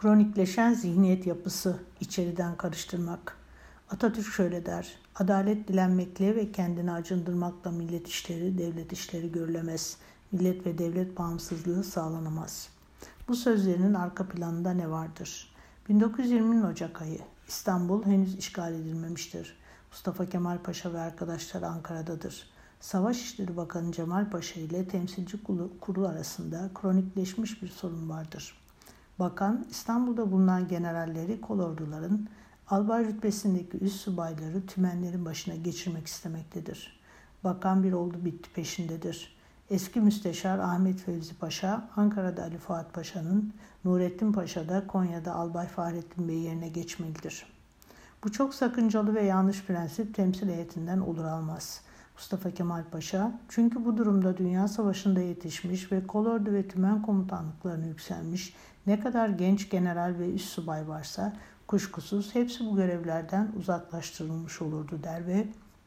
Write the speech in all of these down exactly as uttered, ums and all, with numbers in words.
Kronikleşen zihniyet yapısı, içeriden karıştırmak. Atatürk şöyle der: adalet dilenmekle ve kendini acındırmakla millet işleri, devlet işleri görülemez. Millet ve devlet bağımsızlığı sağlanamaz. Bu sözlerinin arka planında ne vardır? bin dokuz yüz yirminin Ocak ayı. İstanbul henüz işgal edilmemiştir. Mustafa Kemal Paşa ve arkadaşları Ankara'dadır. Savaş İşleri Bakanı Cemal Paşa ile temsilci kurulu arasında kronikleşmiş bir sorun vardır. Bakan, İstanbul'da bulunan generalleri kolorduların, albay rütbesindeki üst subayları tümenlerin başına geçirmek istemektedir. Bakan bir oldu bitti peşindedir. Eski müsteşar Ahmet Fevzi Paşa, Ankara'da Ali Fuat Paşa'nın, Nurettin Paşa da Konya'da Albay Fahrettin Bey yerine geçmelidir. Bu çok sakıncalı ve yanlış prensip temsil heyetinden olur almaz. Mustafa Kemal Paşa, çünkü bu durumda Dünya Savaşı'nda yetişmiş ve kolordu ve tümen komutanlıklarına yükselmiş ne kadar genç general ve üst subay varsa kuşkusuz hepsi bu görevlerden uzaklaştırılmış olurdu der ve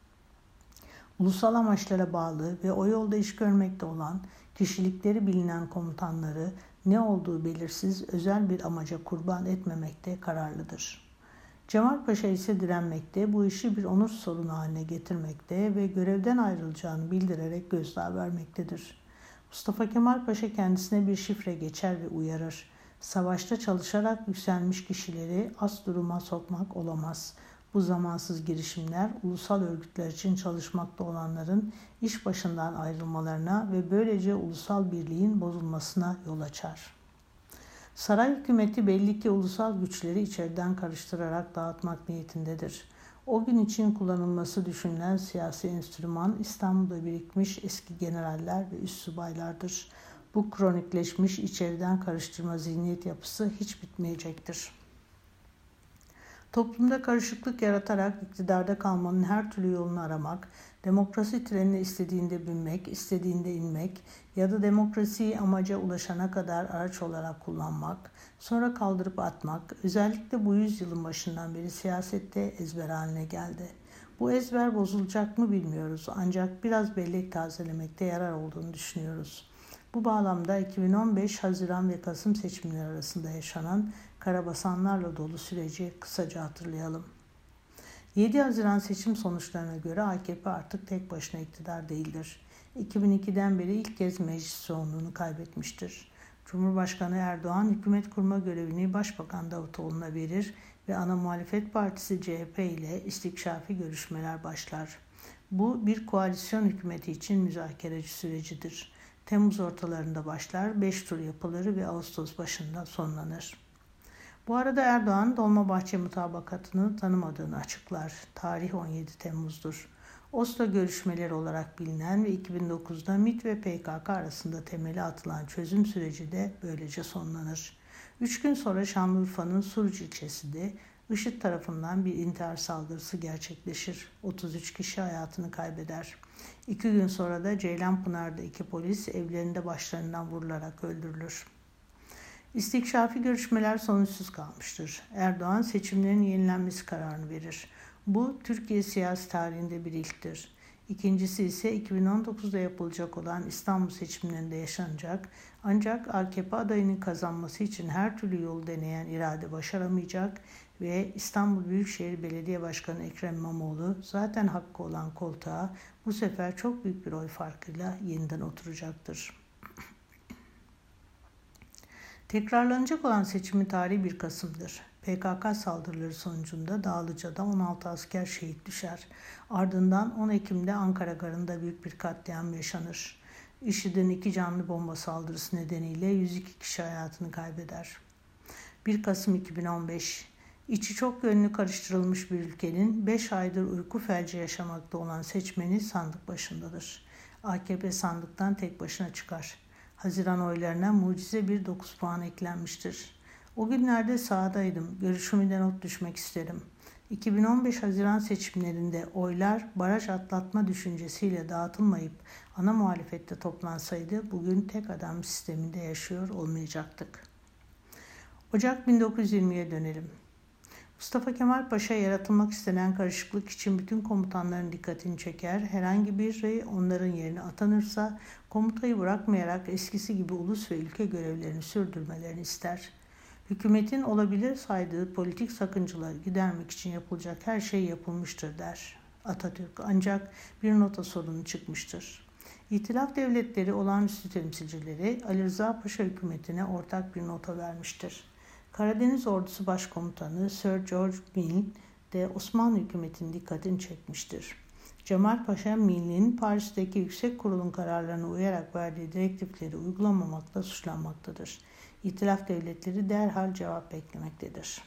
ulusal amaçlara bağlı ve o yolda iş görmekte olan kişilikleri bilinen komutanları ne olduğu belirsiz özel bir amaca kurban etmemekte kararlıdır. Cemal Paşa ise direnmekte, bu işi bir onur sorunu haline getirmekte ve görevden ayrılacağını bildirerek gözdağı vermektedir. Mustafa Kemal Paşa kendisine bir şifre geçer ve uyarır. Savaşta çalışarak yükselmiş kişileri az duruma sokmak olamaz. Bu zamansız girişimler ulusal örgütler için çalışmakta olanların iş başından ayrılmalarına ve böylece ulusal birliğin bozulmasına yol açar. Saray hükümeti belli ki ulusal güçleri içeriden karıştırarak dağıtmak niyetindedir. O gün için kullanılması düşünülen siyasi enstrüman İstanbul'da birikmiş eski generaller ve üst subaylardır. Bu kronikleşmiş içeriden karıştırma zihniyet yapısı hiç bitmeyecektir. Toplumda karışıklık yaratarak iktidarda kalmanın her türlü yolunu aramak, demokrasi trenine istediğinde binmek, istediğinde inmek ya da demokrasiyi amaca ulaşana kadar araç olarak kullanmak, sonra kaldırıp atmak, özellikle bu yüzyılın başından beri siyasette ezber haline geldi. Bu ezber bozulacak mı bilmiyoruz, ancak biraz bellek tazelemekte yarar olduğunu düşünüyoruz. Bu bağlamda iki bin on beş Haziran ve Kasım seçimleri arasında yaşanan karabasanlarla dolu süreci kısaca hatırlayalım. yedi Haziran seçim sonuçlarına göre A K P artık tek başına iktidar değildir. iki bin ikiden beri ilk kez meclis çoğunluğunu kaybetmiştir. Cumhurbaşkanı Erdoğan hükümet kurma görevini Başbakan Davutoğlu'na verir ve ana muhalefet partisi C H P ile istikşafi görüşmeler başlar. Bu bir koalisyon hükümeti için müzakereci sürecidir. Temmuz ortalarında başlar, beş tur yapılır ve Ağustos başında sonlanır. Bu arada Erdoğan Dolmabahçe mutabakatını tanımadığını açıklar. Tarih on yedi Temmuz'dur. Oslo görüşmeleri olarak bilinen ve iki bin dokuzda MİT ve P K K arasında temeli atılan çözüm süreci de böylece sonlanır. Üç gün sonra Şanlıurfa'nın Suruç ilçesinde IŞİD tarafından bir intihar saldırısı gerçekleşir. otuz üç kişi hayatını kaybeder. İki gün sonra da Ceylanpınar'da iki polis evlerinde başlarından vurularak öldürülür. İstikşafi görüşmeler sonuçsuz kalmıştır. Erdoğan seçimlerin yenilenmesi kararını verir. Bu Türkiye siyasi tarihinde bir ilktir. İkincisi ise iki bin on dokuzda yapılacak olan İstanbul seçimlerinde yaşanacak, ancak A K P adayının kazanması için her türlü yolu deneyen irade başaramayacak ve İstanbul Büyükşehir Belediye Başkanı Ekrem İmamoğlu zaten hakkı olan koltuğa bu sefer çok büyük bir oy farkıyla yeniden oturacaktır. Tekrarlanacak olan seçimin tarihi bir Kasım'dır. P K K saldırıları sonucunda Dağlıca'da on altı asker şehit düşer. Ardından on Ekim'de Ankara Garı'nda büyük bir katliam yaşanır. IŞİD'in iki canlı bomba saldırısı nedeniyle yüz iki kişi hayatını kaybeder. bir Kasım iki bin on beş. İçi çok yönlü karıştırılmış bir ülkenin beş aydır uyku felci yaşamakta olan seçmeni sandık başındadır. A K P sandıktan tek başına çıkar. Haziran oylarına mucize bir dokuz puan eklenmiştir. O günlerde sahadaydım. Görüşümü de not düşmek isterim. iki bin on beş Haziran seçimlerinde oylar baraj atlatma düşüncesiyle dağıtılmayıp ana muhalefette toplansaydı bugün tek adam sisteminde yaşıyor olmayacaktık. Ocak bin dokuz yüz yirmiye dönelim. Mustafa Kemal Paşa yaratılmak istenen karışıklık için bütün komutanların dikkatini çeker, herhangi biri onların yerine atanırsa komutayı bırakmayarak eskisi gibi ulus ve ülke görevlerini sürdürmelerini ister. Hükümetin olabilir saydığı politik sakıncaları gidermek için yapılacak her şey yapılmıştır der Atatürk. Ancak bir nota sorunu çıkmıştır. İtilaf devletleri olağanüstü temsilcileri Ali Rıza Paşa hükümetine ortak bir nota vermiştir. Karadeniz Ordusu Başkomutanı Sir George Milne de Osmanlı hükümetinin dikkatini çekmiştir. Cemal Paşa Milne'in Paris'teki Yüksek Kurul'un kararlarına uyarak verdiği direktifleri uygulamamakla suçlanmaktadır. İtilaf devletleri derhal cevap beklemektedir.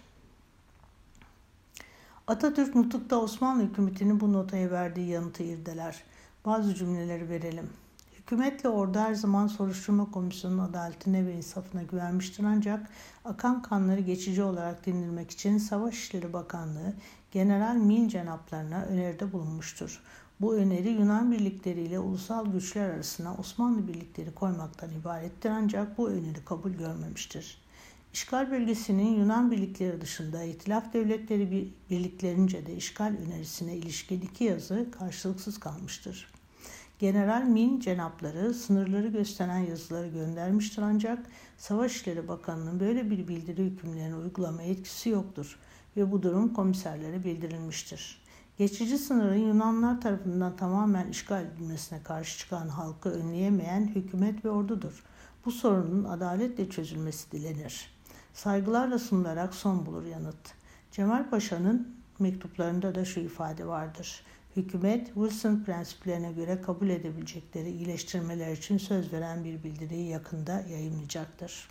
Atatürk nutukta Osmanlı hükümetinin bu notaya verdiği yanıtı irdeler. Bazı cümleleri verelim. Hükümetle ordu her zaman soruşturma komisyonunun adaletine ve insafına güvenmiştir, ancak akan kanları geçici olarak dindirmek için Savaş İşleri Bakanlığı General Milne cenaplarına öneride bulunmuştur. Bu öneri Yunan birlikleri ile ulusal güçler arasına Osmanlı birlikleri koymaktan ibarettir, ancak bu öneri kabul görmemiştir. İşgal bölgesinin Yunan birlikleri dışında İtilaf devletleri birliklerince de işgal önerisine ilişkin iki yazı karşılıksız kalmıştır. General Milne cenapları sınırları gösteren yazıları göndermiştir, ancak Savaş İşleri Bakanı'nın böyle bir bildiri hükümlerini uygulamaya etkisi yoktur ve bu durum komiserlere bildirilmiştir. Geçici sınırın Yunanlar tarafından tamamen işgal edilmesine karşı çıkan halkı önleyemeyen hükümet ve ordudur. Bu sorunun adaletle çözülmesi dilenir. Saygılarla sunularak son bulur yanıt. Cemal Paşa'nın mektuplarında da şu ifade vardır. Hükümet, Wilson prensiplerine göre kabul edebilecekleri iyileştirmeler için söz veren bir bildiriyi yakında yayımlayacaktır.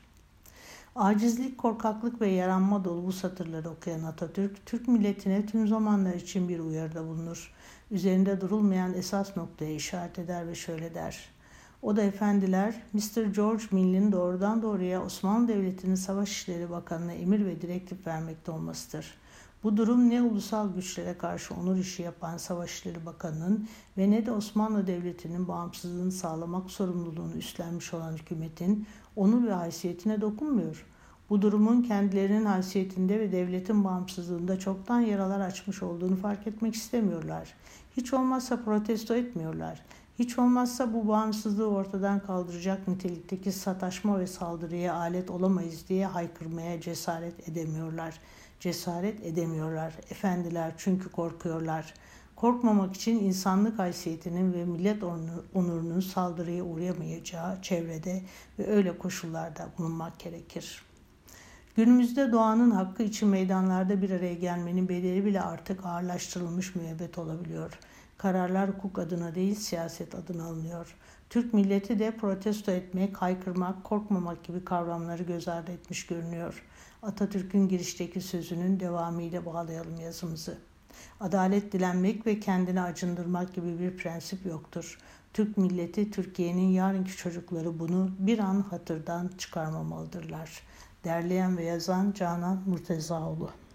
Acizlik, korkaklık ve yaranma dolu bu satırları okuyan Atatürk, Türk milletine tüm zamanlar için bir uyarıda bulunur. Üzerinde durulmayan esas noktaya işaret eder ve şöyle der. O da efendiler, mister George Milne'in doğrudan doğruya Osmanlı Devleti'nin Savaş İşleri Bakanı'na emir ve direktif vermekte olmasıdır. Bu durum ne ulusal güçlere karşı onur işi yapan Savaş İşleri Bakanı'nın ve ne de Osmanlı Devleti'nin bağımsızlığını sağlamak sorumluluğunu üstlenmiş olan hükümetin onur ve haysiyetine dokunmuyor. Bu durumun kendilerinin haysiyetinde ve devletin bağımsızlığında çoktan yaralar açmış olduğunu fark etmek istemiyorlar. Hiç olmazsa protesto etmiyorlar. Hiç olmazsa bu bağımsızlığı ortadan kaldıracak nitelikteki sataşma ve saldırıya alet olamayız diye haykırmaya cesaret edemiyorlar. Cesaret edemiyorlar efendiler, çünkü korkuyorlar. Korkmamak için insanlık haysiyetinin ve millet onurunun saldırıya uğrayamayacağı çevrede ve öyle koşullarda bulunmak gerekir. Günümüzde doğanın hakkı için meydanlarda bir araya gelmenin bedeli bile artık ağırlaştırılmış müebbet olabiliyor. Kararlar hukuk adına değil, siyaset adına alınıyor. Türk milleti de protesto etmek, haykırmak, korkmamak gibi kavramları göz ardı etmiş görünüyor. Atatürk'ün girişteki sözünün devamıyla bağlayalım yazımızı. Adalet dilenmek ve kendini acındırmak gibi bir prensip yoktur. Türk milleti, Türkiye'nin yarınki çocukları bunu bir an hatırdan çıkarmamalıdırlar. Derleyen ve yazan Canan Murtezaoğlu.